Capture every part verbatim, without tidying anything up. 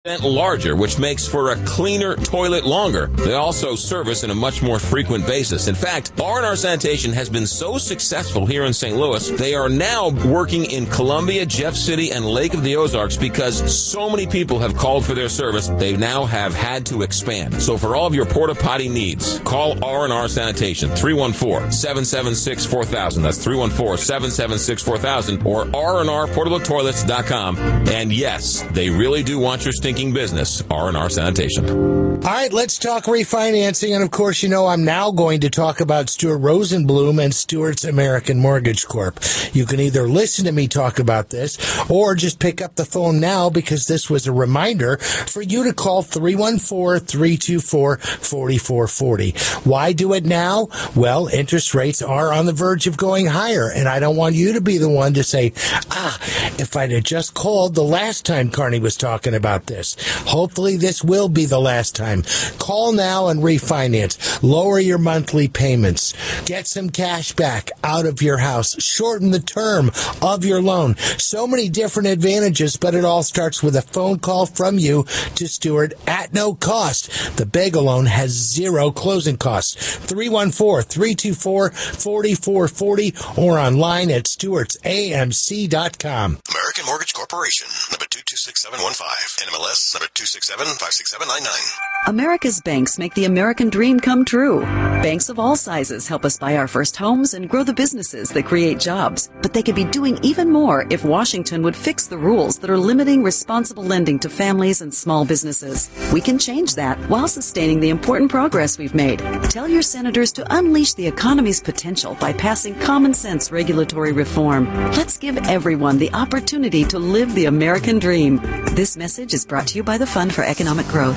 larger, which makes for a cleaner toilet longer. They also service on a much more frequent basis. In fact, R and R Sanitation has been so successful here in Saint Louis, they are now working in Columbia, Jeff City, and Lake of the Ozarks because so many people have called for their service, they now have had to expand. So for all of your porta potty needs, call R and R Sanitation, three one four, seven seven six, four thousand. That's three one four, seven seven six, four thousand, or R and R portable toilets dot com. And yes, they really do want your stinking business, R and R Sanitation. All right, let's talk refinancing. And, of course, you know, I'm now going to talk about Stuart Rosenblum and Stuart's American Mortgage Corp. You can either listen to me talk about this or just pick up the phone now because this was a reminder for you to call three one four, three two four, four four four zero. Why do it now? Well, interest rates are on the verge of going higher, and I don't want you to be the one to say, ah, if I'd have just called the last time Carney was talking about this. Hopefully this will be the last time. Call now and refinance. Lower your monthly payments. Get some cash back out of your house. Shorten the term of your loan. So many different advantages, but it all starts with a phone call from you to Stuart at no cost. The Bagel loan has zero closing costs. three one four, three two four, four four four zero or online at stewarts A M C dot com. American Mortgage Corporation, number two two six seven one five, N M L S number two six seven, five six seven nine nine. America's banks make the American dream come true. Banks of all sizes help us buy our first homes and grow the businesses that create jobs. But they could be doing even more if Washington would fix the rules that are limiting responsible lending to families and small businesses. We can change that while sustaining the important progress we've made. Tell your senators to unleash the economy's potential by passing common sense regulatory reform. Let's give everyone the opportunity to live the American dream. This message is brought to you by the Fund for Economic Growth.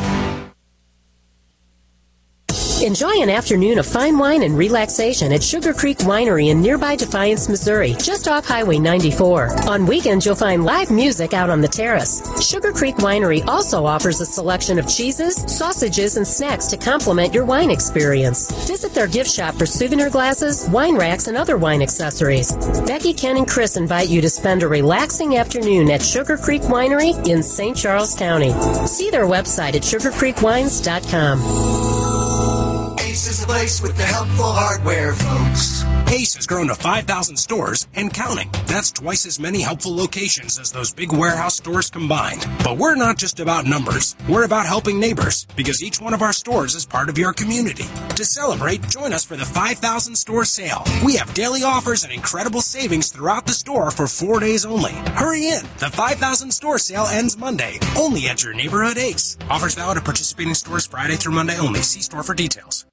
Enjoy an afternoon of fine wine and relaxation at Sugar Creek Winery in nearby Defiance, Missouri, just off Highway ninety-four. On weekends, you'll find live music out on the terrace. Sugar Creek Winery also offers a selection of cheeses, sausages, and snacks to complement your wine experience. Visit their gift shop for souvenir glasses, wine racks, and other wine accessories. Becky, Ken, and Chris invite you to spend a relaxing afternoon at Sugar Creek Winery in Saint Charles County. See their website at sugar creek wines dot com. Ace is the place with the helpful hardware, folks. Ace has grown to five thousand stores and counting. That's twice as many helpful locations as those big warehouse stores combined. But we're not just about numbers. We're about helping neighbors, because each one of our stores is part of your community. To celebrate, join us for the five thousand store sale. We have daily offers and incredible savings throughout the store for four days only. Hurry in. The five thousand store sale ends Monday, only at your neighborhood Ace. Offers valid at participating stores Friday through Monday only. See store for details.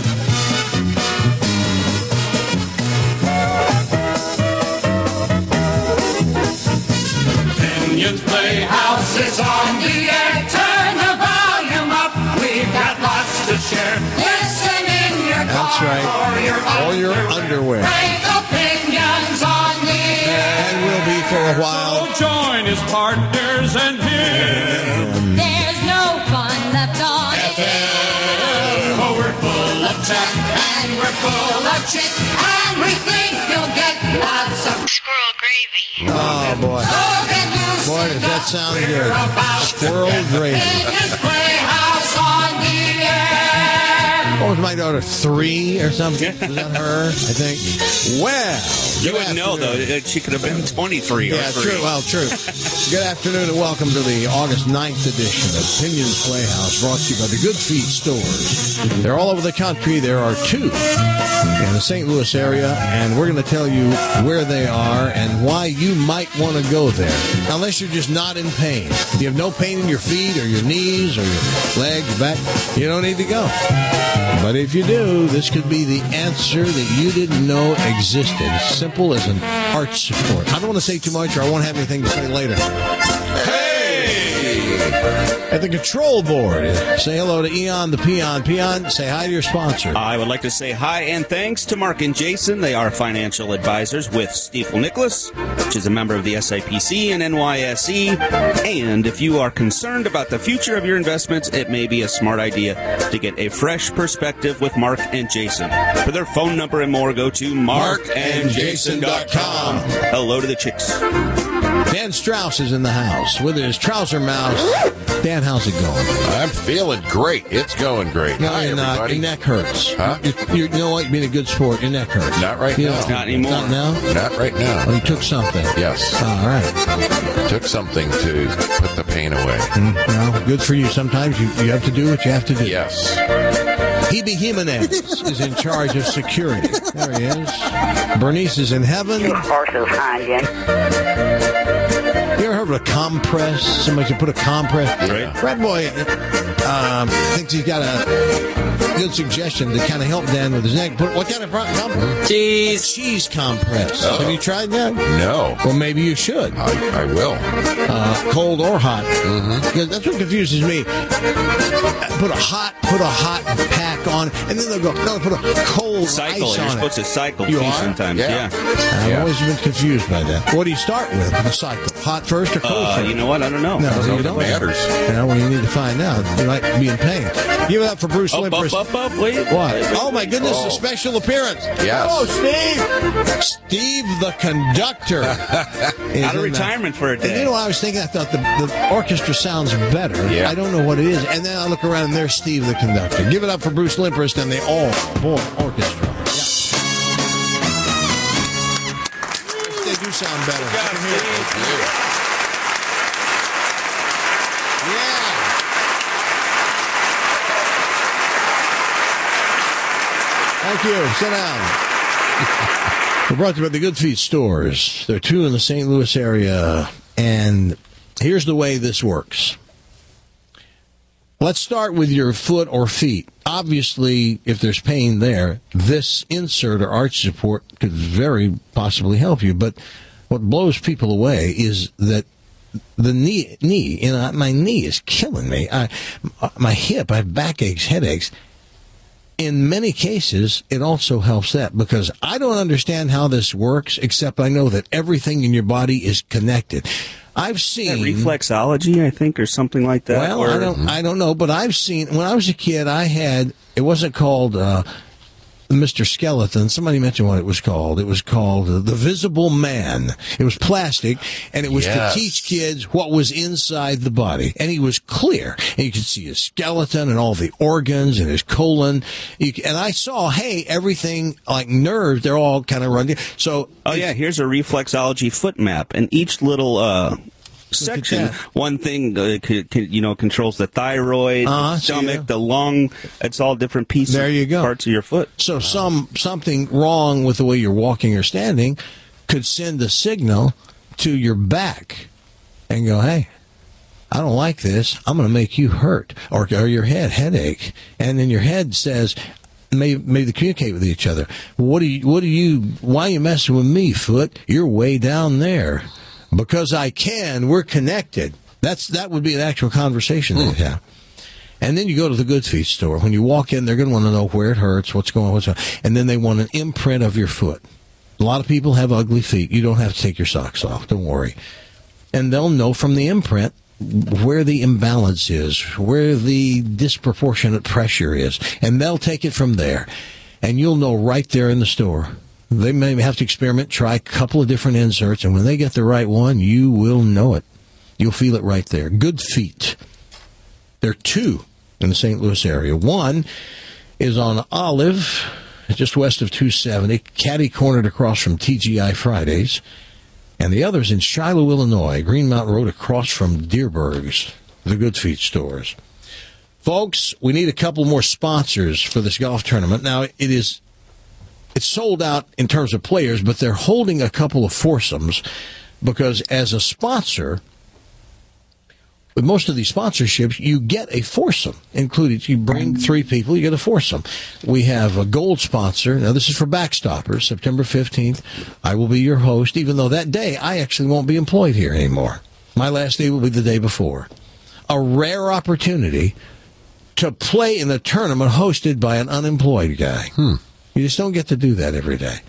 Opinions Playhouse is on the air. Turn the volume up. We've got lots to share. Listen in your car. That's right. Or your, or your underwear. Great opinions on the air. And we'll be for a while. So join his partners and him. There's no fun left on F M. Oh, we're full of chat. And we're full of chit. And we think you'll get lots of squirrel gravy. Oh, boy. So Boy, does that sound good. Squirrel gravy. What was my daughter, three or something? Was that her? I think. Well. You wouldn't know, though. She could have been twenty-three or yeah, three. true. Well, true. Good afternoon and welcome to the August ninth edition of Opinions Playhouse, brought to you by the Good Feet Stores. They're all over the country. There are two in the Saint Louis area, and we're going to tell you where they are and why you might want to go there. Unless you're just not in pain. If you have no pain in your feet or your knees or your legs, back, you don't need to go. But if you do, this could be the answer that you didn't know existed. As simple as an arch support. I don't want to say too much or I won't have anything to say later. At the control board, say hello to Eon the Peon. Peon, say hi to your sponsor. I would like to say hi and thanks to Mark and Jason. They are financial advisors with Stifel Nicholas, which is a member of the S I P C and N Y S E. And if you are concerned about the future of your investments, it may be a smart idea to get a fresh perspective with Mark and Jason. For their phone number and more, go to mark and jason dot com. Hello to the chicks. Dan Strauss is in the house with his trouser mouse. Dan, how's it going? I'm feeling great. It's going great. No, Hi, you're not. everybody. Your neck hurts. Huh? You, you, you know what? You're being a good sport. Your neck hurts. Not right You now. know, Not anymore. Not now? Not right now. Oh, you took something. Yes. All right. Took something to put the pain away. Mm, well, good for you. Sometimes you, you have to do what you have to do. Yes. Hebe Jimenez is in charge of security. There he is. Bernice is in heaven. Horses behind you. You ever heard of a compress? Somebody should put a compress. Yeah. Brad Boy um, thinks he's got a good suggestion to kind of help Dan with his neck. Put what kind of pro- compress? Cheese. Cheese compress. Oh. Have you tried that? No. Well, maybe you should. I, I will. Uh, cold or hot. Mm-hmm. Because that's what confuses me. Put a hot, put a hot pack on, and then they'll go, no, put a cold Cycle. ice You're on supposed it. to cycle You too are? sometimes. Yeah. Yeah. I've Yeah. always been confused by that. What do you start with? The cycle. Hot first or cold Uh, first? you know what? I don't know. No, That's you all that don't. matters. Yeah, well, you need to find out. You might be in pain. Give it up for Bruce Up, Limpers. up, up, up, wait. What? Oh, my goodness, Oh. a special appearance. Yes. Oh, Steve. Steve the conductor. is Out of in the- retirement for a And you day. know what I was thinking? I thought the, the orchestra sounds better. Yeah. I don't know what it is. And then I look around and there's Steve the conductor. Give it up for Bruce Limperst and the all boy orchestra. Yeah. They do sound better. I can hear it. Yeah. Thank you. Sit down. We're brought to you by the Good Feet stores. There are two in the Saint Louis area. And here's the way this works. Let's start with your foot or feet. Obviously, if there's pain there, this insert or arch support could very possibly help you. But what blows people away is that the knee, knee, you know, my knee is killing me. I, my hip, I have backaches, headaches. In many cases, it also helps that because I don't understand how this works, except I know that everything in your body is connected. I've seen reflexology, I think, or something like that. Well, or, I don't, I don't know, but I've seen when I was a kid, I had it wasn't called uh, Mister Skeleton. Somebody mentioned what it was called. It was called uh, the Visible Man. It was plastic, and it was Yes. to teach kids what was inside the body. And he was clear, and you could see his skeleton and all the organs and his colon. You, c- and I saw, hey, everything like nerves, they're all kind of running. So, Oh yeah, here's a reflexology foot map, and each little uh, section, that. one thing uh, c- c- you know controls the thyroid, Uh-huh, the so stomach, yeah. the lung. It's all different pieces. There you go. Parts of your foot. So some something wrong with the way you're walking or standing could send a signal to your back and go, hey, I don't like this. I'm going to make you hurt or, or your head headache. And then your head says, maybe, maybe they communicate with each other. What do you, what do you, why are you messing with me, foot? You're way down there. Because I can, we're connected. That's, that would be an actual conversation they'd have. And then you go to the Good Feet store. When you walk in, they're going to want to know where it hurts, what's going on, what's going on. And then they want an imprint of your foot. A lot of people have ugly feet. You don't have to take your socks off. Don't worry. And they'll know from the imprint where the imbalance is, where the disproportionate pressure is. And they'll take it from there. And you'll know right there in the store. They may have to experiment, try a couple of different inserts. And when they get the right one, you will know it. You'll feel it right there. Good Feet. There are two in the Saint Louis area. One is on Olive, just west of two seventy, catty-cornered across from T G I Fridays. And the other's in Shiloh, Illinois, Green Mountain Road across from Deerberg's, the Good Feet stores. Folks, we need a couple more sponsors for this golf tournament. Now, it is it's sold out in terms of players, but they're holding a couple of foursomes because as a sponsor, with most of these sponsorships, you get a foursome included. You bring three people, you get a foursome. We have a gold sponsor. Now, this is for Backstoppers, September fifteenth. I will be your host, even though that day I actually won't be employed here anymore. My last day will be the day before. A rare opportunity to play in a tournament hosted by an unemployed guy. Hmm. You just don't get to do that every day.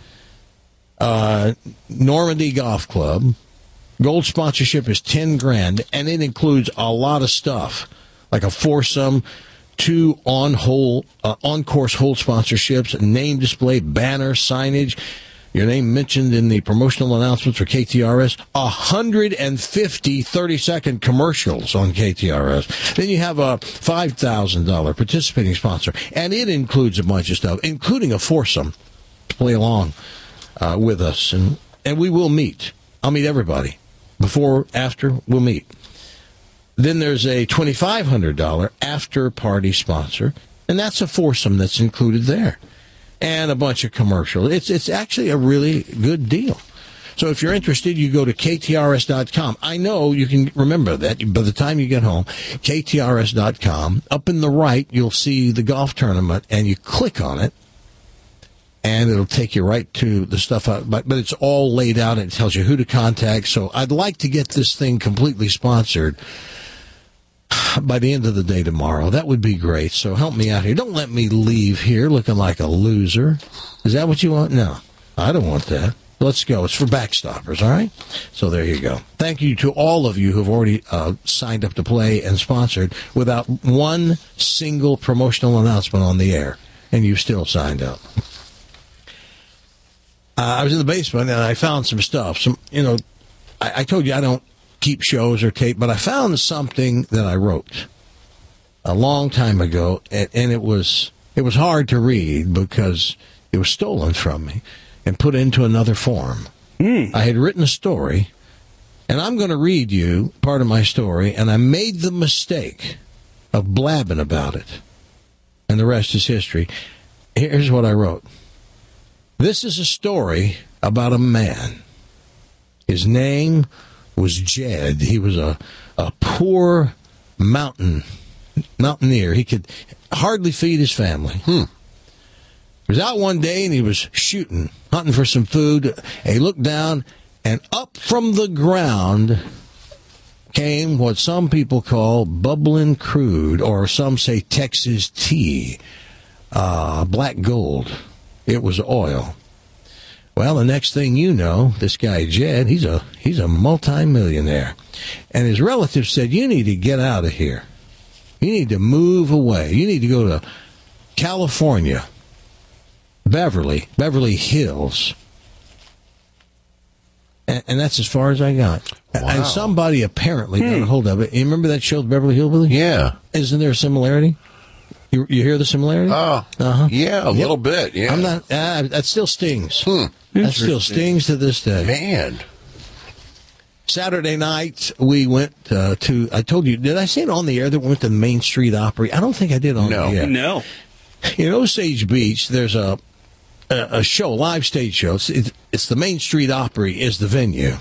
Uh, Normandy Golf Club. Gold sponsorship is ten grand, and it includes a lot of stuff, like a foursome, two on hole, uh, on course hole sponsorships, a name display, banner, signage, your name mentioned in the promotional announcements for K T R S, one hundred fifty thirty-second commercials on K T R S. Then you have a five thousand dollars participating sponsor, and it includes a bunch of stuff, including a foursome to play along uh, with us. And, and we will meet. I'll meet everybody. Before, after, we'll meet. Then there's a twenty-five hundred dollars after-party sponsor, and that's a foursome that's included there. And a bunch of commercials. It's it's actually a really good deal. So if you're interested, you go to K T R S dot com. I know you can remember that by the time you get home, K T R S dot com. Up in the right, you'll see the golf tournament, and you click on it, and it'll take you right to the stuff. Out, but, but it's all laid out, and it tells you who to contact. So I'd like to get this thing completely sponsored by the end of the day tomorrow. That would be great. So help me out here. Don't let me leave here looking like a loser. Is that what you want? No, I don't want that. Let's go. It's for Backstoppers, all right? So there you go. Thank you to all of you who've already uh, signed up to play and sponsored without one single promotional announcement on the air, and you still signed up. Uh, I was in the basement, and I found some stuff. Some, you know, I, I told you I don't keep shows or tape, but I found something that I wrote a long time ago, and, and it was it was hard to read because it was stolen from me and put into another form. Mm. I had written a story, and I'm going to read you part of my story, and I made the mistake of blabbing about it, and the rest is history. Here's what I wrote. This is a story about a man. His name was Jed. He was a, a poor mountain mountaineer. He could hardly feed his family. Hmm. He was out one day and he was shooting, hunting for some food. And he looked down, and up from the ground came what some people call bubbling crude, or some say Texas tea, uh, black gold. It was oil. Well, the next thing you know, this guy Jed, he's a he's a multimillionaire. And his relatives said, you need to get out of here. You need to move away. You need to go to California, Beverly, Beverly Hills. And, and that's as far as I got. Wow. And somebody apparently hmm. got a hold of it. You remember that show, Beverly Hillbillies? Yeah. Isn't there a similarity? You, you hear the similarity? Oh, uh-huh. yeah, a yep. little bit, yeah. I'm not, uh, that still stings. Hmm. That still stings to this day. Man. Saturday night, we went uh, to, I told you, did I say it on the air that we went to the Main Street Opry? I don't think I did on no. the air. No. In Osage Beach, there's a a, a show, a live stage show. It's, it, it's the Main Street Opry is the venue.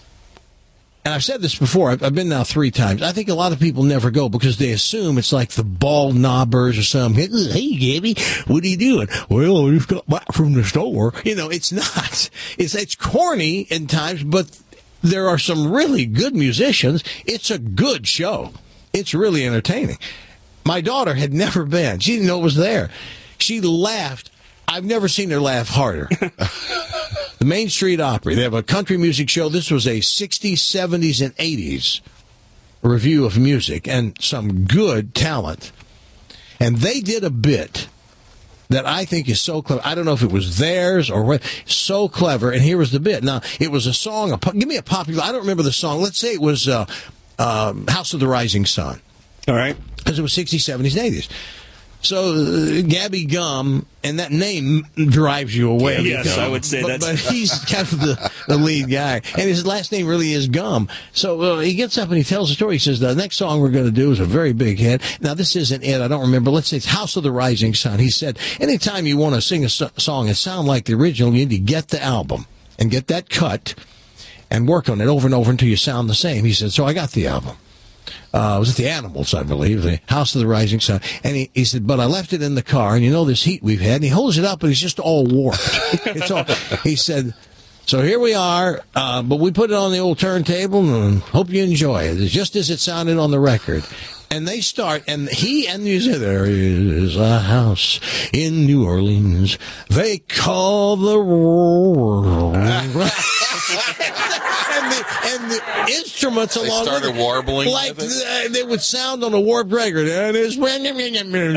And I've said this before. I've, I've been now three times. I think a lot of people never go because they assume it's like the Bald Knobbers or something. Hey, Gabby, what are you doing? Well, I just got back from the store. You know, it's not. It's it's corny in times, but there are some really good musicians. It's a good show. It's really entertaining. My daughter had never been. She didn't know it was there. She laughed. I've never seen her laugh harder. The Main Street Opry. They have a country music show. This was a sixties, seventies, and eighties review of music and some good talent. And they did a bit that I think is so clever. I don't know if it was theirs or what. So clever. And here was the bit. Now, it was a song. A, give me a popular. I don't remember the song. Let's say it was uh, uh, House of the Rising Sun. All right. Because it was sixties, seventies, and eighties. So, uh, Gabby Gum, and that name drives you away. Yeah, yes, Gum. I would say but, that's... But he's kind of the, the lead guy. And his last name really is Gum. So, uh, he gets up and he tells a story. He says, the next song we're going to do is a very big hit. Now, this isn't it. I don't remember. Let's say it's House of the Rising Sun. He said, anytime you want to sing a so- song and sound like the original, you need to get the album and get that cut and work on it over and over until you sound the same. He said, so I got the album. Uh, it was at the Animals, I believe, the House of the Rising Sun. And he, he said, but I left it in the car, and you know this heat we've had. And he holds it up, and it's just all warped. It's all. He said, so here we are, uh, but we put it on the old turntable, and hope you enjoy it. It's just as it sounded on the record. And they start, and he and the music, there is a house in New Orleans they call the world. and, the, and the instruments they along started with it, warbling like with it? they would sound on a warped record. And it's,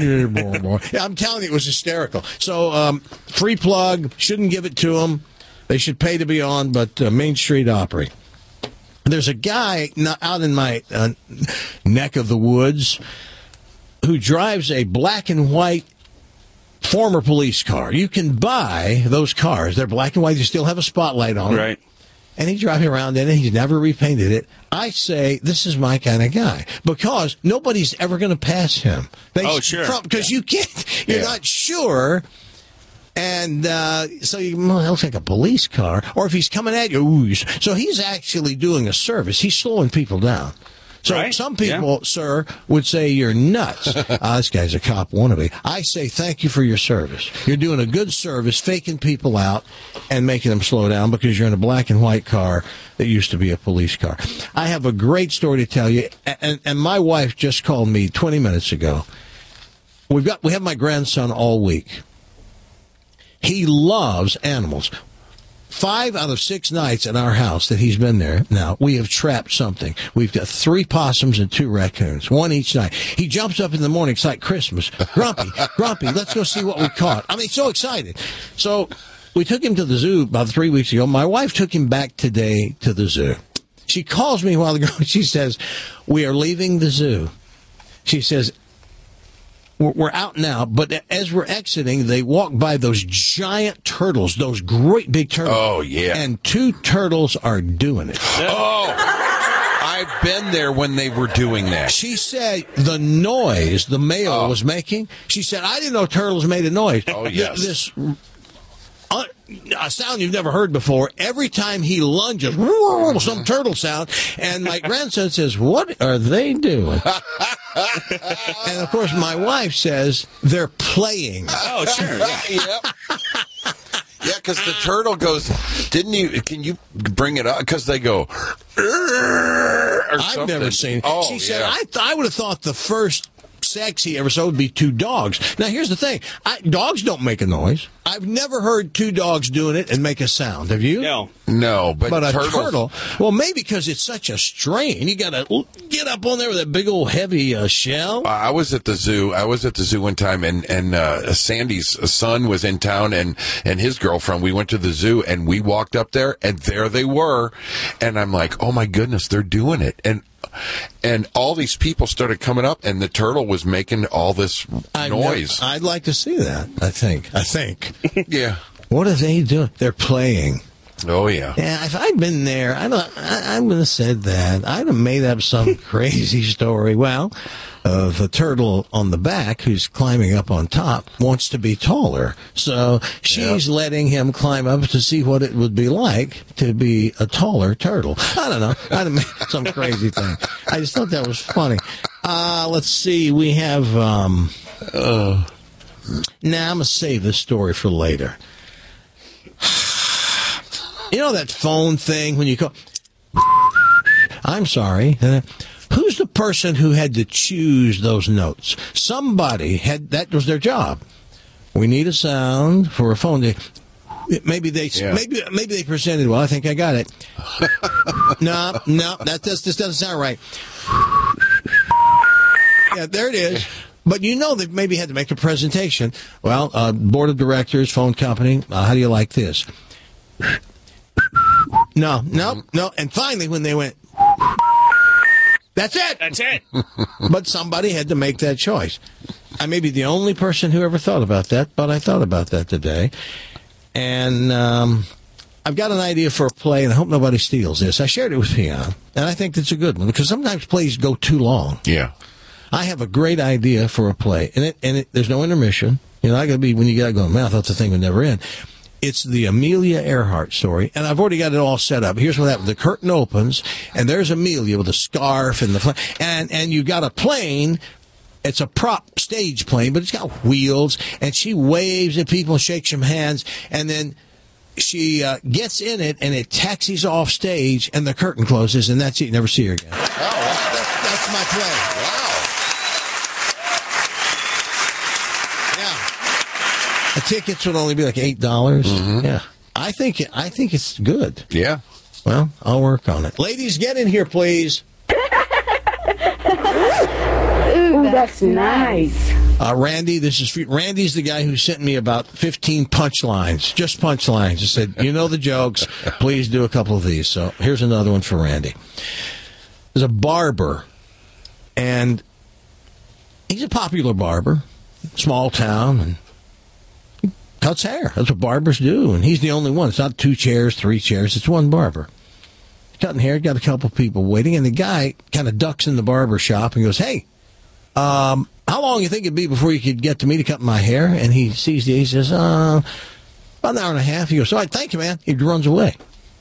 I'm telling you, it was hysterical. So, um, free plug, shouldn't give it to them. They should pay to be on, but uh, Main Street Opry. There's a guy not out in my uh, neck of the woods who drives a black and white former police car. You can buy those cars. They're black and white. You still have a spotlight on them. Right. And he's driving around in it. He's never repainted it. I say, this is my kind of guy. Because nobody's ever going to pass him. They, oh, sure. Because yeah. you can't, you're yeah. not sure. And uh, so you, well, it looks like a police car. Or if he's coming at you, ooh, so he's actually doing a service. He's slowing people down. So right. some people, yeah. sir, would say you're nuts. uh, this guy's a cop wannabe. I say thank you for your service. You're doing a good service, faking people out and making them slow down because you're in a black and white car that used to be a police car. I have a great story to tell you, and, and my wife just called me twenty minutes ago. We've got we have my grandson all week. He loves animals. Five out of six nights at our house that he's been there now, we have trapped something. We've got three possums and two raccoons, one each night. He jumps up in the morning. It's like Christmas. Grumpy, Grumpy, let's go see what we caught. I mean, so excited. So we took him to the zoo about three weeks ago. My wife took him back today to the zoo. She calls me a while ago and she says, we are leaving the zoo. She says, we're out now, but as we're exiting, they walk by those giant turtles, those great big turtles. Oh, yeah. And two turtles are doing it. Oh, I've been there when they were doing that. She said the noise the male oh. was making, she said, I didn't know turtles made a noise. Oh, yes. This uh, a sound you've never heard before. Every time he lunges, whoa, some turtle sound. And my grandson says, what are they doing? And, of course, my wife says they're playing. Oh, sure. Yeah. Yep. Yeah, because the turtle goes, didn't you, can you bring it up? Because they go, or I've something. never seen it. Oh, she said, yeah. I, th- I would have thought the first sex he ever saw would be two dogs. Now, here's the thing. I, dogs don't make a noise. I've never heard two dogs doing it and make a sound. Have you? No. No, but, but a turtles. turtle, well, maybe because it's such a strain. You got to get up on there with that big old heavy uh, shell. Uh, I was at the zoo. I was at the zoo one time, and and uh, Sandy's son was in town, and and his girlfriend. We went to the zoo, and we walked up there, and there they were, and I'm like, oh my goodness, they're doing it, and. And all these people started coming up, and the turtle was making all this I've noise. Never, I'd like to see that. I think. I think. Yeah. What are they doing? They're playing. Oh yeah. Yeah. If I'd been there, I don't. I, I would have said that. I'd have made up some crazy story. Well, uh, the turtle on the back, who's climbing up on top, wants to be taller, so she's yep. letting him climb up to see what it would be like to be a taller turtle. I don't know. I'd have made some crazy thing. I just thought that was funny. Uh, let's see. We have. Um, uh, now I'm gonna save this story for later. You know that phone thing when you call? I'm sorry. Who's the person who had to choose those notes? Somebody had, that was their job. We need a sound for a phone. Maybe they, yeah. maybe, maybe they presented. Well, I think I got it. no, no, that does, this doesn't sound right. Yeah, there it is. But you know they maybe had to make a presentation. Well, uh, board of directors, phone company. Uh, how do you like this? No, no, no. And finally, when they went, that's it. That's it. But somebody had to make that choice. I may be the only person who ever thought about that, but I thought about that today. And um, I've got an idea for a play, and I hope nobody steals this. I shared it with Peon, and I think it's a good one, because sometimes plays go too long. Yeah. I have a great idea for a play, and it and it, there's no intermission. You know, I got to be, when you got to go, man, I thought the thing would never end. It's the Amelia Earhart story, and I've already got it all set up. Here's what happened. The curtain opens, and there's Amelia with a scarf and the and and you got a plane. It's a prop stage plane, but it's got wheels, and she waves at people, shakes some hands, and then she uh, gets in it, and it taxis off stage, and the curtain closes, and that's it. You never see her again. Oh, that's, that's my play. Wow. The tickets would only be like eight dollars. Mm-hmm. Yeah, I think I think it's good. Yeah. Well, I'll work on it. Ladies, get in here, please. Ooh, that's nice. Uh, Randy, this is for, Randy's the guy who sent me about fifteen punchlines, just punchlines. He said, you know the jokes, please do a couple of these. So here's another one for Randy. There's a barber, and he's a popular barber, small town, and he cuts hair. That's what barbers do, and he's the only one. It's not two chairs, three chairs. It's one barber. Cutting hair, got a couple people waiting, and the guy kind of ducks in the barber shop and goes, hey, um, how long do you think it'd be before you could get to me to cut my hair? And he sees the, he says, uh, about an hour and a half. He goes, all right, thank you, man. He runs away.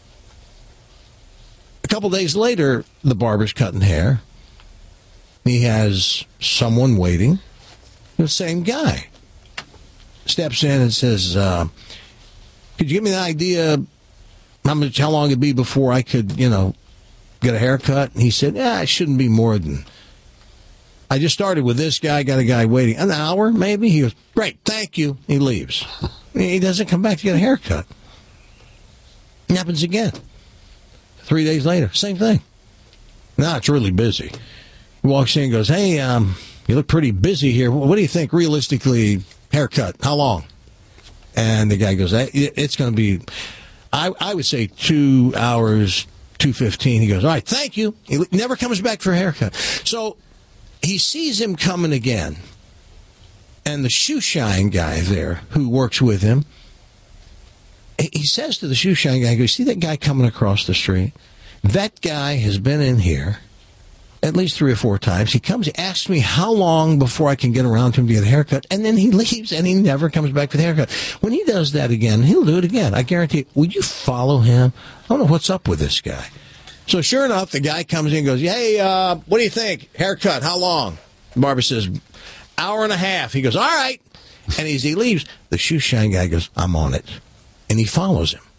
A couple days later, the barber's cutting hair. He has someone waiting. The same guy steps in and says, uh, could you give me an idea how much, how long it'd be before I could, you know, get a haircut? And he said, yeah, it shouldn't be more than, I just started with this guy, got a guy waiting. An hour, maybe? He goes, great, thank you. He leaves. He doesn't come back to get a haircut. It happens again. Three days later, same thing. Now it's really busy. He walks in and goes, hey, um, you look pretty busy here. What do you think, realistically, haircut? How long? And the guy goes, it's going to be, I, I would say two hours, two fifteen. He goes, all right, thank you. He never comes back for a haircut. So he sees him coming again. And the shoe shine guy there who works with him, he says to the shoe shine guy, see that guy coming across the street? That guy has been in here at least three or four times. He comes, he asks me how long before I can get around to him to get a haircut, and then he leaves, and he never comes back for the haircut. When he does that again, he'll do it again. I guarantee. Would you follow him? I don't know what's up with this guy. So sure enough, the guy comes in and goes, hey, uh, what do you think? Haircut, how long? The barber says, hour and a half. He goes, all right. And as he leaves, the shoe shine guy goes, I'm on it. And he follows him.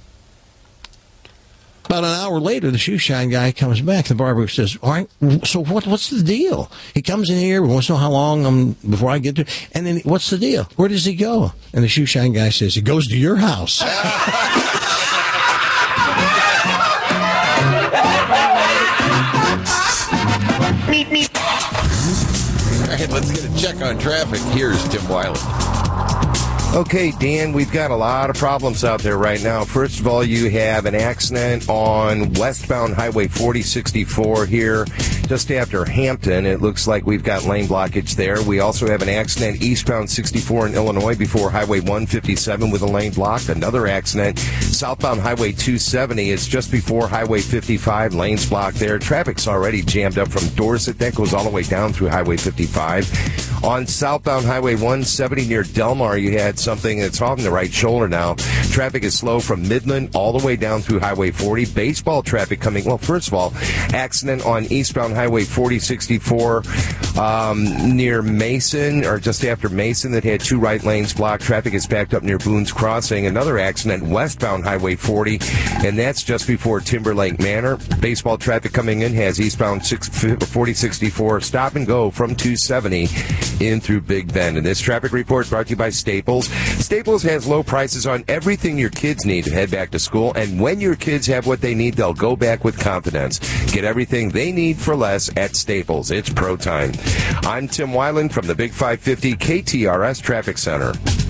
About an hour later, the shoe shine guy comes back. The barber says, all right, so what, what's the deal? He comes in here, wants to know how long um, before I get to, and then what's the deal? Where does he go? And the shoe shine guy says, he goes to your house. Meep, meep. All right, let's get a check on traffic. Here's Tim Weiland. Okay, Dan, we've got a lot of problems out there right now. First of all, you have an accident on westbound Highway forty sixty-four here just after Hampton. It looks like we've got lane blockage there. We also have an accident eastbound sixty-four in Illinois before Highway one fifty-seven with a lane blocked. Another accident southbound Highway two seventy. It's just before Highway fifty-five. Lanes blocked there. Traffic's already jammed up from Dorset. That goes all the way down through Highway fifty-five. On southbound Highway one seventy near Delmar, you had something that's on the right shoulder now. Traffic is slow from Midland all the way down through Highway forty. Baseball traffic coming. Well, first of all, accident on eastbound Highway forty sixty-four um, near Mason, or just after Mason, that had two right lanes blocked. Traffic is backed up near Boone's Crossing. Another accident westbound Highway forty, and that's just before Timberlake Manor. Baseball traffic coming in has eastbound forty sixty-four stop and go from two seventy in through Big Bend. And this traffic report brought to you by Staples. Staples has low prices on everything your kids need to head back to school, and when your kids have what they need, they'll go back with confidence. Get everything they need for less at Staples. It's pro time. I'm Tim Weiland from the Big five fifty K T R S Traffic Center.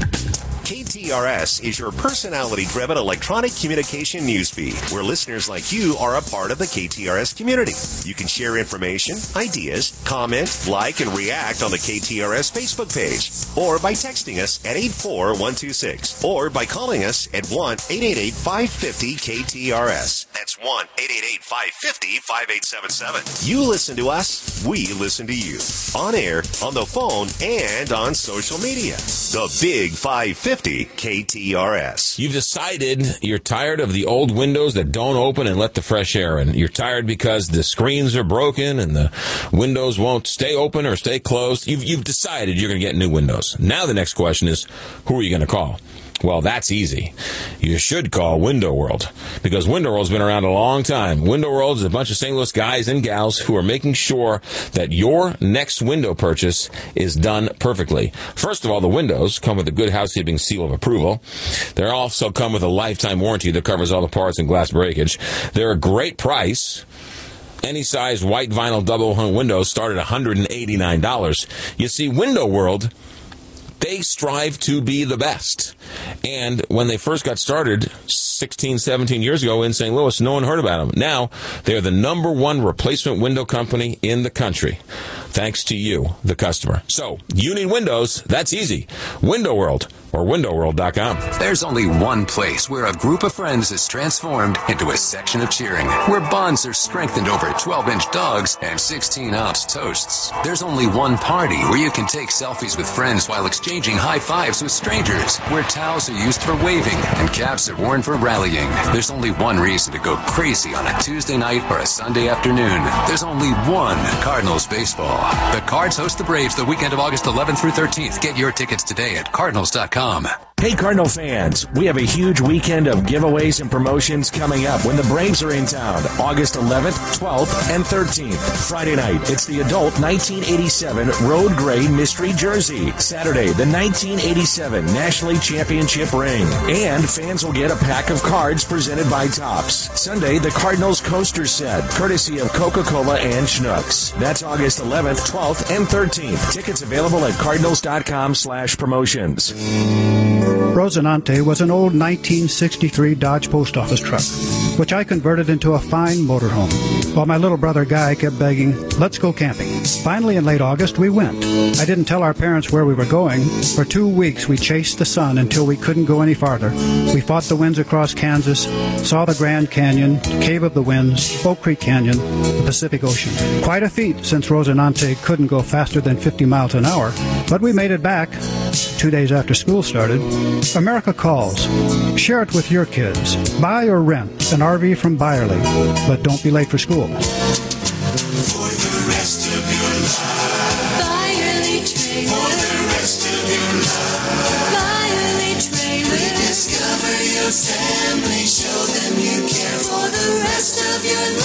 K T R S is your personality-driven electronic communication newsfeed, where listeners like you are a part of the K T R S community. You can share information, ideas, comment, like, and react on the K T R S Facebook page, or by texting us at eight four one two six, or by calling us at one eight eight eight five five zero K T R S. That's one eight eight eight five five zero five eight seven seven. You listen to us, we listen to you. On air, on the phone, and on social media. The Big five fifty K T R S. You've decided you're tired of the old windows that don't open and let the fresh air in. You're tired because the screens are broken and the windows won't stay open or stay closed. You've, you've decided you're going to get new windows. Now the next question is, who are you going to call? Well, that's easy. You should call Window World, because Window World's been around a long time. Window World is a bunch of Saint Louis guys and gals who are making sure that your next window purchase is done perfectly. First of all, the windows come with a good housekeeping seal of approval. They also come with a lifetime warranty that covers all the parts and glass breakage. They're a great price. Any size white vinyl double hung windows start at one hundred eighty-nine dollars. You see, Window World, they strive to be the best. And when they first got started sixteen, seventeen years ago in Saint Louis, no one heard about them. Now, they're the number one replacement window company in the country, thanks to you, the customer. So, you need windows. That's easy. Window World, or window world dot com. There's only one place where a group of friends is transformed into a section of cheering, where bonds are strengthened over twelve-inch dogs and sixteen-ounce toasts. There's only one party where you can take selfies with friends while exchanging high fives with strangers, where towels are used for waving and caps are worn for rallying. There's only one reason to go crazy on a Tuesday night or a Sunday afternoon. There's only one Cardinals baseball. The Cards host the Braves the weekend of August eleventh through thirteenth. Get your tickets today at cardinals dot com. Hey Cardinal fans, we have a huge weekend of giveaways and promotions coming up when the Braves are in town, August eleventh, twelfth, and thirteenth. Friday night, it's the adult nineteen eighty-seven Road Gray Mystery Jersey. Saturday, the nineteen eighty-seven National League Championship ring. And fans will get a pack of cards presented by Topps. Sunday, the Cardinals coaster set, courtesy of Coca-Cola and Schnucks. That's August eleventh, twelfth, and thirteenth. Tickets available at cardinals dot com slash promotions. Rosinante was an old nineteen sixty-three Dodge post office truck, which I converted into a fine motorhome, while my little brother Guy kept begging, let's go camping. Finally, in late August, we went. I didn't tell our parents where we were going. For two weeks, we chased the sun until we couldn't go any farther. We fought the winds across Kansas, saw the Grand Canyon, Cave of the Winds, Oak Creek Canyon, the Pacific Ocean. Quite a feat, since Rosinante couldn't go faster than fifty miles an hour, but we made it back two days after school started. America calls. Share it with your kids. Buy or rent an R V from Byerly, but don't be late for school. For the rest of your life. Byerly Trailer. For the rest of your life. Byerly Trailer. Discover your family. Show them you care. For the rest of your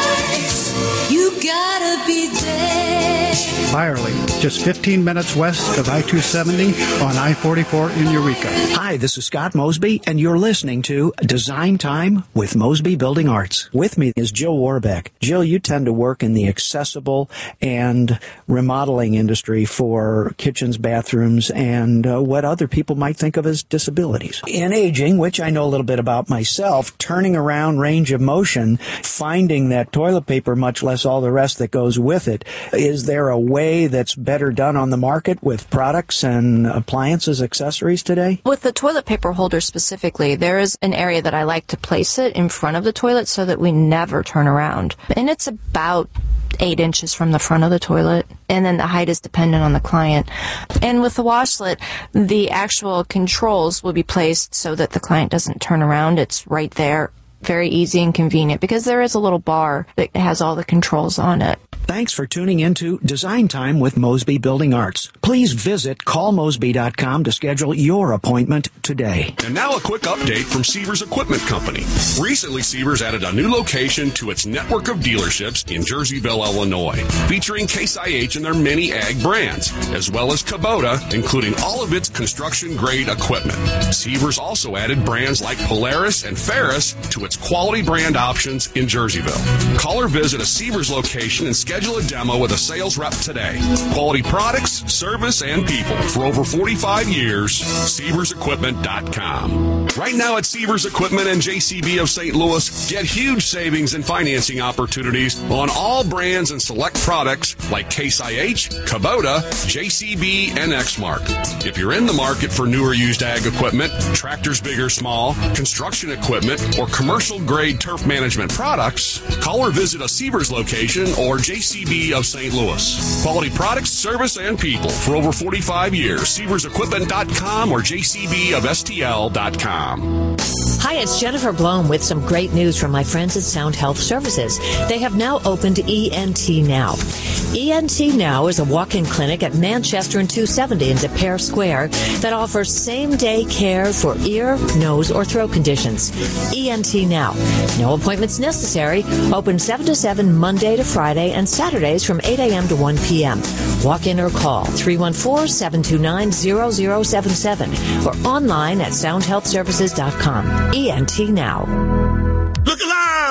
life. You gotta be there. Byerly, just fifteen minutes west of I two seventy on I forty-four in Eureka. Hi, this is Scott Mosby, and you're listening to Design Time with Mosby Building Arts. With me is Jill Warbeck. Jill, you tend to work in the accessible and remodeling industry for kitchens, bathrooms, and uh, what other people might think of as disabilities. In aging, which I know a little bit about myself, turning around range of motion, finding that toilet paper, much less all the rest that goes with it, is there a way that's better done on the market with products and appliances, accessories today? With the toilet paper holder specifically, there is an area that I like to place it in front of the toilet so that we never turn around. And it's about eight inches from the front of the toilet. And then the height is dependent on the client. And with the washlet, the actual controls will be placed so that the client doesn't turn around. It's right there. Very easy and convenient because there is a little bar that has all the controls on it. Thanks for tuning into Design Time with Mosby Building Arts. Please visit call mosby dot com to schedule your appointment today. And now a quick update from Sievers Equipment Company. Recently, Sievers added a new location to its network of dealerships in Jerseyville, Illinois, featuring Case I H and their many ag brands, as well as Kubota, including all of its construction-grade equipment. Sievers also added brands like Polaris and Ferris to its quality brand options in Jerseyville. Call or visit a Sievers location and schedule a demo with a sales rep today. Quality products, service, and people for over forty-five years. Sievers Equipment dot com. Right now at Sievers Equipment and J C B of Saint Louis, get huge savings and financing opportunities on all brands and select products like Case I H, Kubota, J C B, and Exmark. If you're in the market for newer used ag equipment, tractors big or small, construction equipment, or commercial-grade turf management products, call or visit a Sievers location or J C B of Saint Louis. Quality products, service, and people for over forty-five years. Sievers Equipment dot com or J C B of S T L dot com. Hi, it's Jennifer Blome with some great news from my friends at Sound Health Services. They have now opened E N T Now. E N T Now is a walk-in clinic at Manchester and two seventy in De Pere Square that offers same-day care for ear, nose, or throat conditions. E N T Now. No appointments necessary. Open seven to seven Monday to Friday and Saturdays from eight a.m. to one p.m. Walk in or call three one four, seven two nine, zero zero seven seven or online at sound health services dot com. E N T Now. Look alive!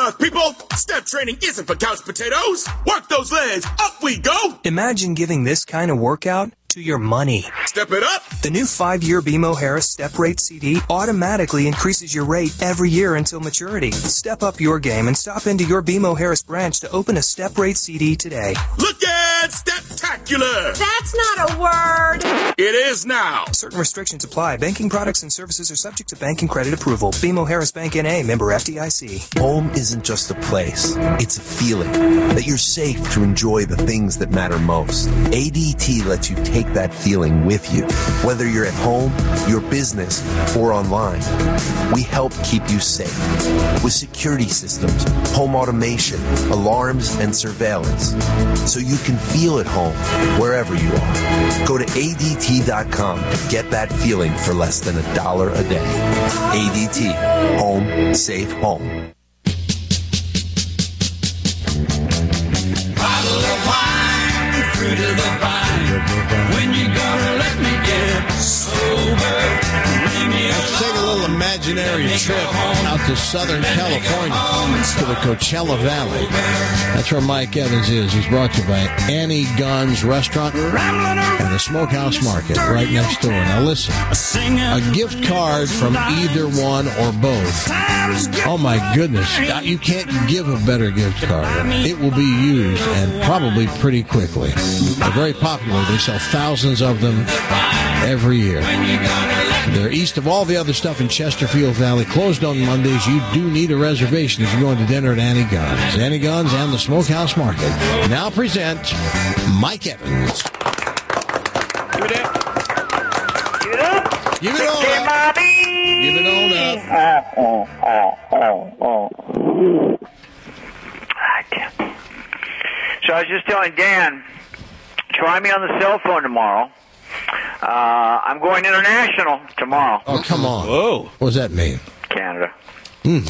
Park, people! Step training isn't for couch potatoes! Work those legs! Up we go! Imagine giving this kind of workout to your money. Step it up! The new five-year B M O Harris Step Rate C D automatically increases your rate every year until maturity. Step up your game and stop into your B M O Harris branch to open a Step Rate C D today. Look at Steptacular! That's not a word! It is now! Certain restrictions apply. Banking products and services are subject to bank and credit approval. B M O Harris Bank N A, member F D I C. Home isn't just a place. It's a feeling that you're safe to enjoy the things that matter most. A D T lets you take that feeling with you. Whether you're at home, your business, or online, we help keep you safe. With security systems, home automation, alarms, and surveillance. So you can feel at home wherever you are. Go to A D T dot com to get that feeling for less than a dollar a day. A D T. Home, safe home. Bottle of wine, fruit of the vine. When you gonna let me get sober? Bring me Let's take a little imaginary trip out to Southern California to the Coachella Valley. That's where Mike Evans is. He's brought to you by Annie Gunn's Restaurant and the Smokehouse Market right next door. Now listen, a gift card from either one or both. Oh my goodness, you can't give a better gift card. It will be used and probably pretty quickly. They're very popular. They sell thousands of them every year. They're east of all the other stuff in Chesterfield Valley. Closed on Mondays. You do need a reservation if you're going to dinner at Annie Gunn's. Annie Gunn's and the Smokehouse Market now present Mike Evans. Give it up. Give it up. Give it on up. Mommy. Give it on up. Oh, oh, oh, oh, oh. Ah, damn. So I was just telling Dan, try me on the cell phone tomorrow. Uh, I'm going international tomorrow. Oh, come on. Whoa. What does that mean? Canada. Hmm.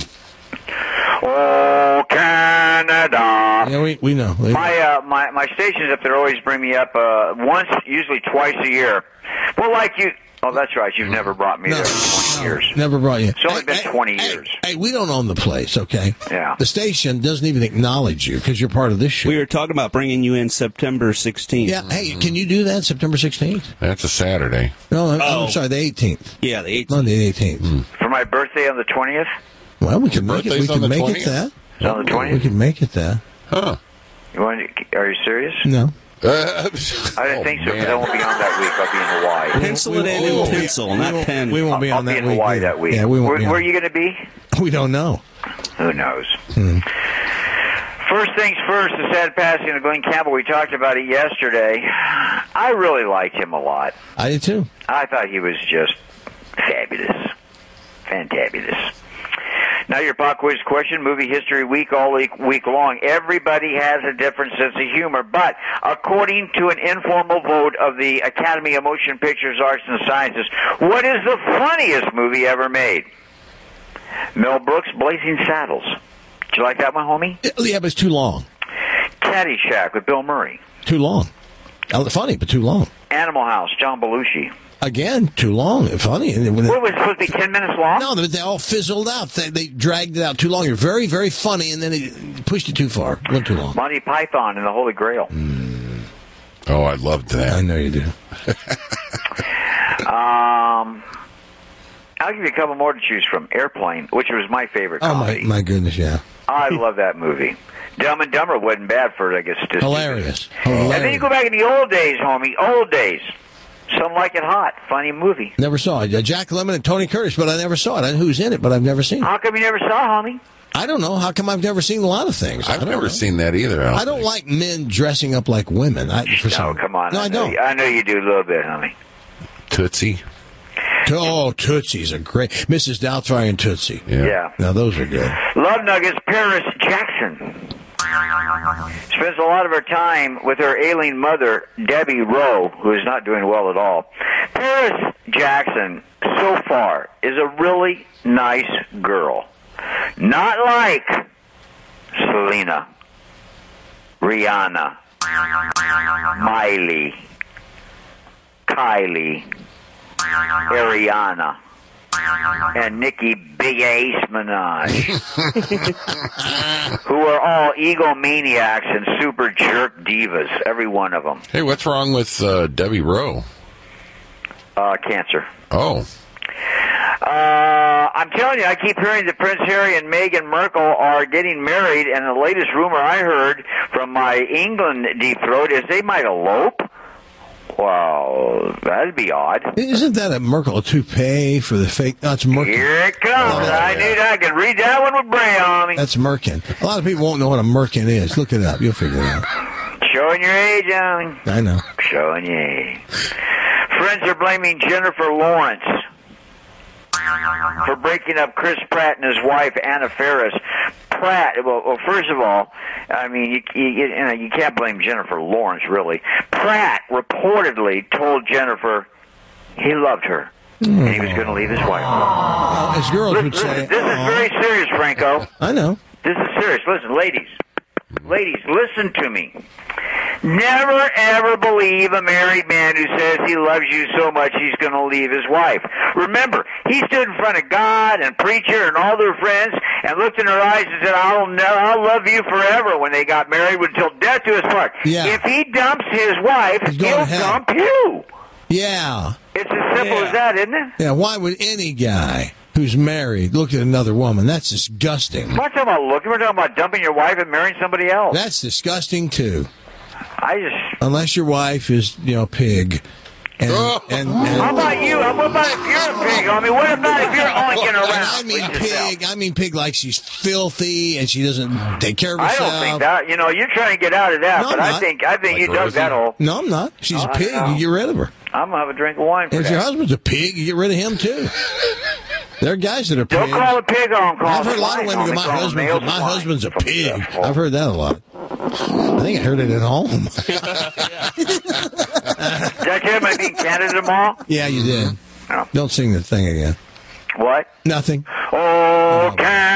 Oh, Canada. Yeah, we, we know. We My, uh, my, my stations up there always bring me up, uh, once, usually twice a year. Well, like you, oh, that's right. You've never brought me No, there in twenty years. Never brought you. It's only been twenty years. Hey, we don't own the place, okay? Yeah. The station doesn't even acknowledge you because you're part of this show. We were talking about bringing you in September sixteenth. Yeah, hey, can you do that September sixteenth? That's a Saturday. No, I'm, Oh. I'm sorry, the eighteenth. Yeah, the eighteenth. Monday the eighteenth. For my birthday on the twentieth? Well, we can make it. We birthday's on can the make twentieth? it that. It's on the We twentieth? can make it that. Huh. You want to, are you serious? No. I Uh, didn't oh, think so, because man. I won't be on that week. I'll be in Hawaii. Pencil We it in won't- we in won't be- pencil, we not won't- pen. We won't be I'll on be that in week. Hawaii either. that week. Yeah, we won't where, be on. where are you going to be? We don't know. Who knows? Hmm. First things first, the sad passing of Glenn Campbell. We talked about it yesterday. I really liked him a lot. I did too. I thought he was just fabulous. Fantabulous. Now your pop quiz question, movie history week, all week, week long. Everybody has a different sense of humor, but according to an informal vote of the Academy of Motion Pictures, Arts, and Sciences, what is the funniest movie ever made? Mel Brooks' Blazing Saddles. Did you like that one, homie? Yeah, but it's too long. Caddyshack with Bill Murray. Too long. Uh, Funny, but too long. Animal House, John Belushi. Again, too long. Funny. And when What was it supposed to be, ten minutes long? No, they, they all fizzled out. They, they dragged it out too long. You're very, very funny, and then it pushed it too far. Went too long. Monty Python and the Holy Grail. Oh, I loved that. I know you do. Um, I'll give you a couple more to choose from. Airplane, which was my favorite Oh, my, comedy. my goodness, yeah. I love that movie. Dumb and Dumber wasn't bad for, I guess, statistics. Hilarious. And then you go back in the old days, homie, old days. Some Like It Hot, funny movie. Never saw it. Uh, Jack Lemmon and Tony Curtis, but I never saw it. I know who's in it, but I've never seen it. How come you never saw, homie? I don't know. How come I've never seen a lot of things? I I've don't never know. seen that either. I don't, I don't like men dressing up like women. I, for No, some, come on. No, I, I know don't. you- I know you do a little bit, homie. Tootsie. Oh, Tootsie's a great. Missus Doubtfire and Tootsie. Yeah. Yeah. Now, those are good. Love Nuggets, Paris Jackson. Spends a lot of her time with her ailing mother, Debbie Rowe, who is not doing well at all. Paris Jackson, so far, is a really nice girl. Not like Selena, Rihanna, Miley, Kylie, Ariana, and Nicki Big Ace Minaj, who are all egomaniacs and super jerk divas, every one of them. Hey, what's wrong with uh, Debbie Rowe? Uh, cancer. Oh. Uh, I'm telling you, I keep hearing that Prince Harry and Meghan Markle are getting married, and the latest rumor I heard from my England deep throat is they might elope. Well, that'd be odd. Isn't that a Merkel toupee for the fake? No, it's Merkin. Here it comes. Oh, I knew that. I could read that one with braille on me. That's Merkin. A lot of people won't know what a Merkin is. Look it up. You'll figure it out. Showing your age, Alan. I know. Showing your age. Friends are blaming Jennifer Lawrence for breaking up Chris Pratt and his wife, Anna Faris. Pratt, well, well first of all, I mean, you, you, you know, you can't blame Jennifer Lawrence, really. Pratt reportedly told Jennifer he loved her, mm. and he was going to leave his wife. Oh, as girls listen, would say. Listen, this is very serious, Franco. I know. This is serious. Listen, ladies. Ladies, listen to me. Never, ever believe a married man who says he loves you so much he's going to leave his wife. Remember, he stood in front of God and preacher and all their friends and looked in her eyes and said, I'll, never, I'll love you forever when they got married until death do us part. Yeah. If he dumps his wife, he'll dump you. Yeah. It's as simple yeah. as that, isn't it? Yeah, why would any guy who's married look at another woman? That's disgusting. I'm not talking about looking. We're talking about dumping your wife and marrying somebody else. That's disgusting, too. I just... Unless your wife is, you know, a pig. And, oh. and, and, How about you? What about if you're a pig, homie? What about if you're oinking around? I mean pig. I mean pig like she's filthy and she doesn't take care of herself. I don't think that. You know, you're trying to get out of that, no, but I think I think like you dug Rosie. that hole. No, I'm not. She's oh, a pig. You get rid of her. I'm gonna have a drink of wine for and that. If your husband's a pig, you get rid of him too. There are guys that are pigs. Don't call a pig on call. I've heard a lot of women go, my husband's, my husband's a pig. I've heard that a lot. I think I heard it at home. Did I tell you I be in Canada tomorrow? Yeah, you did. Oh. Don't sing the thing again. What? Nothing. Oh,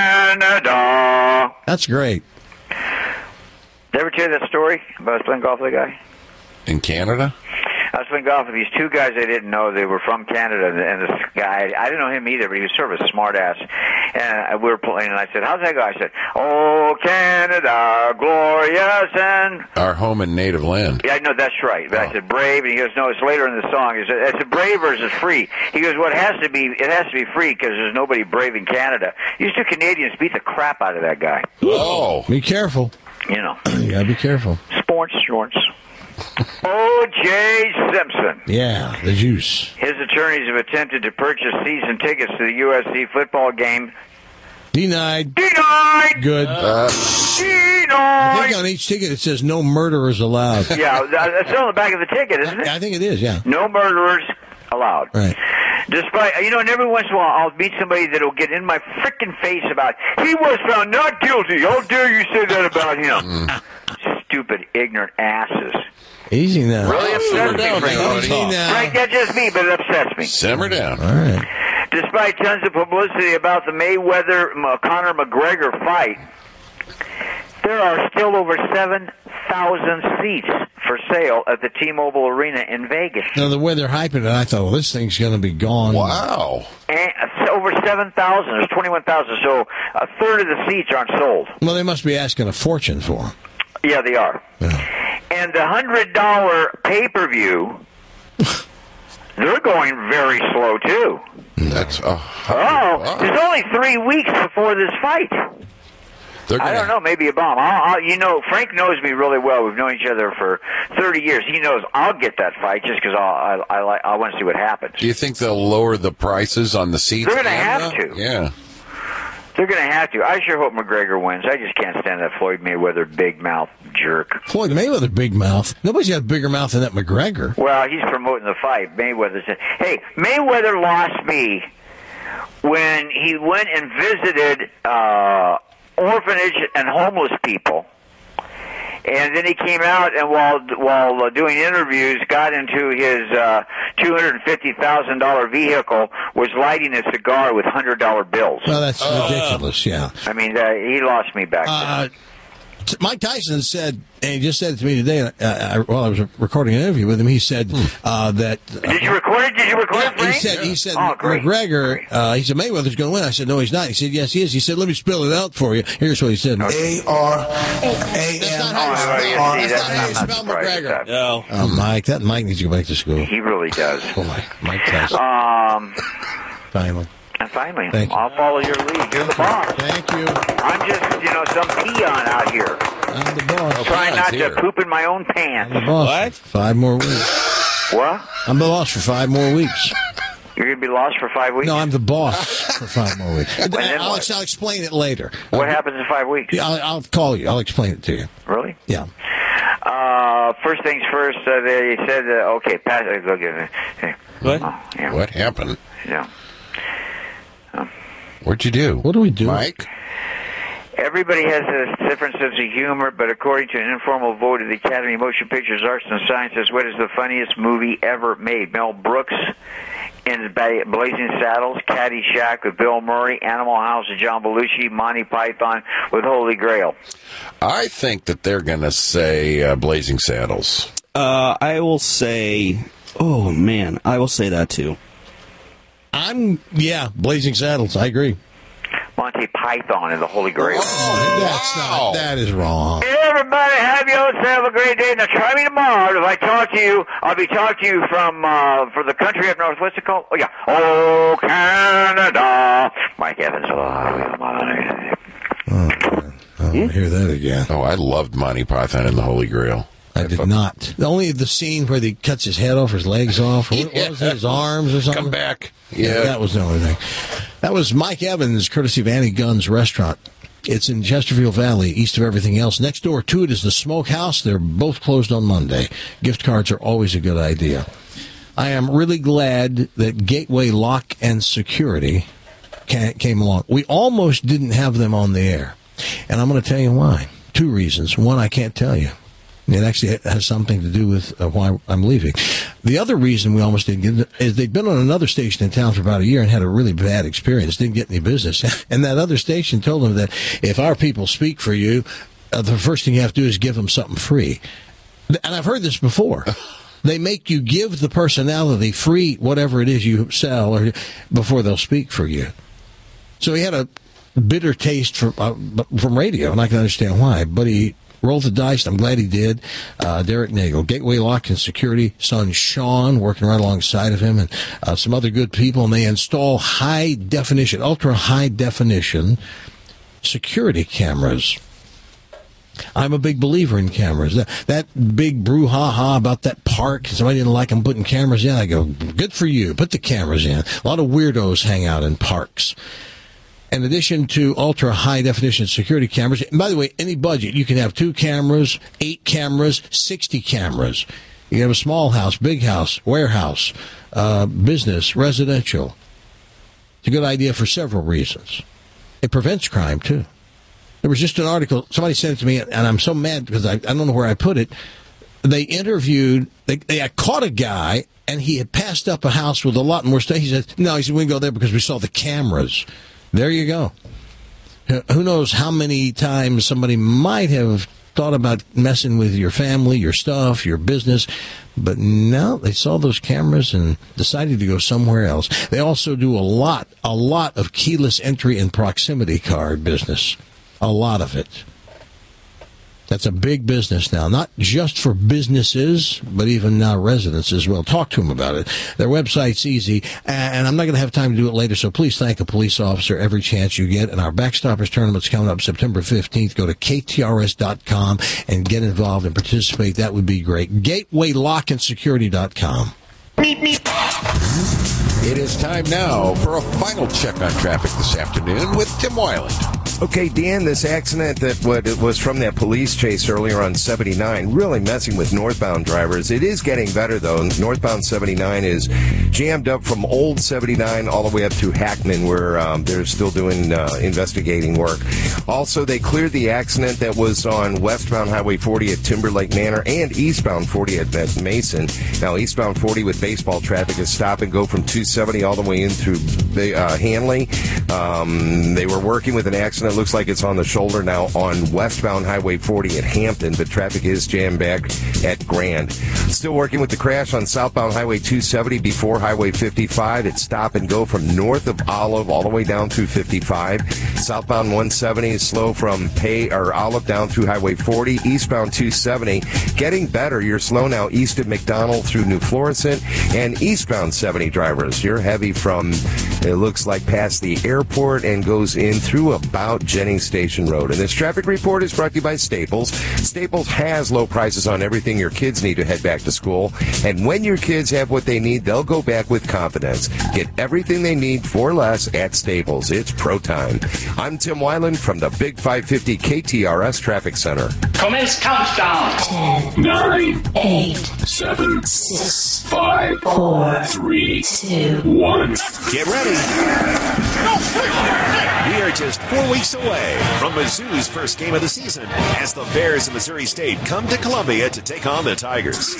Canada. That's great. Did I ever tell you that story about us playing golf with a guy? In Canada? I was playing golf with these two guys I didn't know. They were from Canada, and this guy, I didn't know him either, but he was sort of a smart ass. And we were playing, and I said, how's that go? I said, oh, Canada, glorious and... Our home and native land. Yeah, no, that's right. But oh. I said, brave, and he goes, no, it's later in the song. He said, I said, brave versus free. He goes, well, it has to be, it has to be free because there's nobody brave in Canada. These two Canadians beat the crap out of that guy. Oh. Be careful. You know. You gotta be careful. Sports, shorts. O J Simpson. Yeah, the juice. His attorneys have attempted to purchase season tickets to the U S C football game. Denied. Denied. Good. Uh, Denied. I think on each ticket it says no murderers allowed. Yeah, that's on the back of the ticket, isn't it? I think it is, yeah. No murderers allowed. Right. Despite, you know, and every once in a while I'll meet somebody that'll get in my frickin' face about, he was found not guilty. How dare you say that about him? Mm. Stupid, ignorant asses. Easy now. Really upsets me, Frank. Easy now. Frank, that's just me, but it upsets me. Simmer down. All right. Despite tons of publicity about the Mayweather-Conor McGregor fight, there are still over seven thousand seats for sale at the T-Mobile Arena in Vegas. Now, the way they're hyping it, I thought, well, this thing's going to be gone. Wow. And over seven thousand. There's twenty-one thousand, so a third of the seats aren't sold. Well, they must be asking a fortune for them. Yeah, they are. Yeah. And the one hundred dollars pay-per-view, they're going very slow, too. That's uh, Oh, there's only three weeks before this fight. Gonna... I don't know, maybe a bomb. I'll, I'll, you know, Frank knows me really well. We've known each other for thirty years. He knows I'll get that fight just because I, I, I, I want to see what happens. Do you think they'll lower the prices on the seats? They're going to have to. Yeah. They're going to have to. I sure hope McGregor wins. I just can't stand that Floyd Mayweather big mouth jerk. Floyd Mayweather big mouth. Nobody's got a bigger mouth than that McGregor. Well, he's promoting the fight. Mayweather said, hey, Mayweather lost me when he went and visited uh, orphanage and homeless people. And then he came out and while while uh, doing interviews, got into his uh, two hundred fifty thousand dollars vehicle, was lighting a cigar with one hundred dollar bills. Well, that's uh, ridiculous, yeah. I mean, uh, he lost me back uh, then. Mike Tyson said, and he just said it to me today, uh, I, while I was recording an interview with him, he said uh, that... Uh, Did you record it? Did you record it, He said, he said oh, McGregor, uh, he said, Mayweather's going to win. I said, no, he's not. He said, yes, he is. He said, let me spell it out for you. Here's what he said. A R A M. That's not how you spell McGregor. No. Oh, Mike, that Mike needs to go back to school. He really does. Oh, my, Mike Tyson. Um, Finally. And finally, Thank you. I'll follow your lead. You're the boss. Thank you. I'm just, you know, some peon out here. I'm the boss. Trying not here. to poop in my own pants. I'm the boss. What? Five more weeks. What? I'm the boss for five more weeks. You're going to be lost for five weeks? No, I'm the boss for five more weeks. And then I'll, what? I'll explain it later. What happens in five weeks? Yeah, I'll, I'll call you. I'll explain it to you. Really? Yeah. Uh, first things first, uh, they said, uh, okay, pass it. Go get it. Hey. What? Oh, yeah. What happened? Yeah. Oh. What'd you do? What do we do? Mike? Everybody has a different sense of humor, but according to an informal vote of the Academy of Motion Pictures Arts and Sciences, what is the funniest movie ever made? Mel Brooks in Blazing Saddles, Caddyshack with Bill Murray, Animal House with John Belushi, Monty Python with Holy Grail. I think that they're going to say uh, Blazing Saddles. Uh, I will say, oh, man, I will say that, too. I'm, yeah, Blazing Saddles. I agree. Monty Python and the Holy Grail. Oh, that's not, that is wrong. Everybody have yourself a great day. Now try me tomorrow. If I talk to you, I'll be talking to you from, uh, for the country up north. What's it called? Oh, yeah. Oh, Canada. Mike Evans. Oh, man. I don't hear that again. Oh, I loved Monty Python and the Holy Grail. I did not. Only the scene where he cuts his head off, or his legs off, or what, what was it, his arms or something? Come back. Yeah. yeah, that was the only thing. That was Mike Evans, courtesy of Annie Gunn's Restaurant. It's in Chesterfield Valley, east of everything else. Next door to it is the Smokehouse. They're both closed on Monday. Gift cards are always a good idea. I am really glad that Gateway Lock and Security came along. We almost didn't have them on the air, and I'm going to tell you why. Two reasons. One, I can't tell you. It actually has something to do with uh, why I'm leaving. The other reason we almost didn't get is they'd been on another station in town for about a year and had a really bad experience, didn't get any business. And that other station told them that if our people speak for you, uh, the first thing you have to do is give them something free. And I've heard this before. They make you give the personality free whatever it is you sell or before they'll speak for you. So he had a bitter taste from, uh, from radio, and I can understand why, but he rolled the dice. I'm glad he did. Uh, Derek Nagel, Gateway Lock and Security, son Sean, working right alongside of him, and uh, some other good people. And they install high definition, ultra high definition security cameras. I'm a big believer in cameras. That, that big brouhaha about that park, somebody didn't like them putting cameras in. I go, good for you. Put the cameras in. A lot of weirdos hang out in parks. In addition to ultra-high-definition security cameras, and by the way, any budget, you can have two cameras, eight cameras, sixty cameras. You can have a small house, big house, warehouse, uh, business, residential. It's a good idea for several reasons. It prevents crime, too. There was just an article, somebody sent it to me, and I'm so mad because I, I don't know where I put it. They interviewed, they, they caught a guy, and he had passed up a house with a lot more stuff. He said, no, he said, we can go there because we saw the cameras. There you go. Who knows how many times somebody might have thought about messing with your family, your stuff, your business, but no, they saw those cameras and decided to go somewhere else. They also do a lot, a lot of keyless entry and proximity card business. A lot of it. That's a big business now, not just for businesses, but even now residents as well. Talk to them about it. Their website's easy, and I'm not going to have time to do it later, so please thank a police officer every chance you get. And our Backstoppers tournament's coming up September fifteenth. Go to K T R S dot com and get involved and participate. That would be great. Gateway Lock and Security dot com. It is time now for a final check on traffic this afternoon with Tim Weiland. Okay, Dan, this accident that what it was from that police chase earlier on seventy-nine, really messing with northbound drivers. It is getting better, though. Northbound seventy-nine is jammed up from Old seventy-nine all the way up to Hackman, where um, they're still doing uh, investigating work. Also, they cleared the accident that was on westbound Highway forty at Timberlake Manor and eastbound forty at, at Mason. Now, eastbound forty with baseball traffic is stop and go from two seventy all the way in through the uh, Hanley. Um, they were working with an accident. Looks like it's on the shoulder now on westbound Highway forty at Hampton, but traffic is jammed back at Grand. Still working with the crash on southbound Highway two seventy before Highway fifty-five. It's stop and go from north of Olive all the way down through fifty-five. Southbound one seventy is slow from Pay or Olive down through Highway forty. Eastbound two seventy getting better. You're slow now east of McDonald through New Florissant. And eastbound seventy drivers, you're heavy from, it looks like, past the airport and goes in through about Jennings Station Road. And this traffic report is brought to you by Staples. Staples has low prices on everything your kids need to head back to school. And when your kids have what they need, they'll go back with confidence. Get everything they need for less at Staples. It's pro time. I'm Tim Weiland from the Big five fifty K T R S Traffic Center. Commence countdown. ten, nine, eight, seven, six, five, four, three, two, one. Get ready. We are just four weeks away from Mizzou's first game of the season as the Bears of Missouri State come to Columbia to take on the Tigers.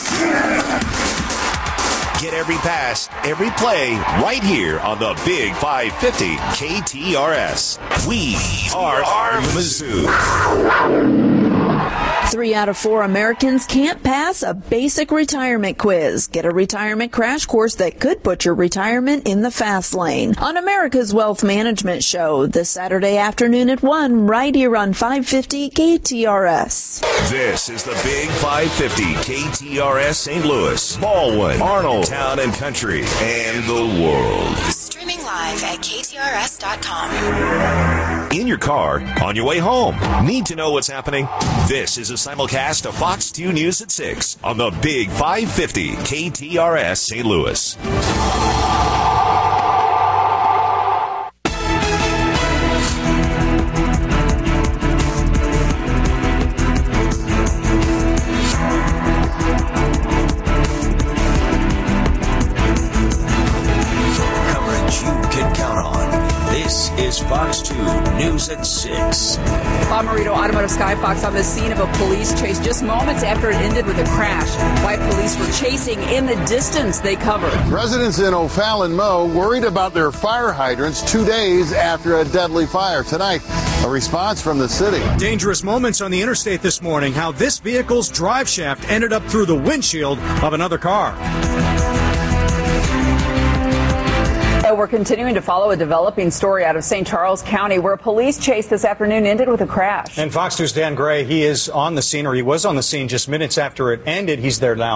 Get every pass, every play right here on the Big five fifty K T R S. We are Mizzou. Three out of four Americans can't pass a basic retirement quiz. Get a retirement crash course that could put your retirement in the fast lane on America's Wealth Management Show this Saturday afternoon at one, right here on five fifty K T R S. This is the Big five fifty K T R S Saint Louis, Baldwin, Arnold, Town and Country, and the world. Streaming live at K T R S dot com. In your car, on your way home. Need to know what's happening? This is a simulcast of Fox two News at six on the Big five fifty K T R S Saint Louis. This is Fox two News at six. Bob Marito, Automotive Sky Fox, on the scene of a police chase just moments after it ended with a crash. Why police were chasing in the distance they covered. Residents in O'Fallon Mo worried about their fire hydrants two days after a deadly fire. Tonight, a response from the city. Dangerous moments on the interstate this morning. How this vehicle's drive shaft ended up through the windshield of another car. We're continuing to follow a developing story out of Saint Charles County where a police chase this afternoon ended with a crash. And Fox News' Dan Gray, he is on the scene, or he was on the scene just minutes after it ended. He's there now.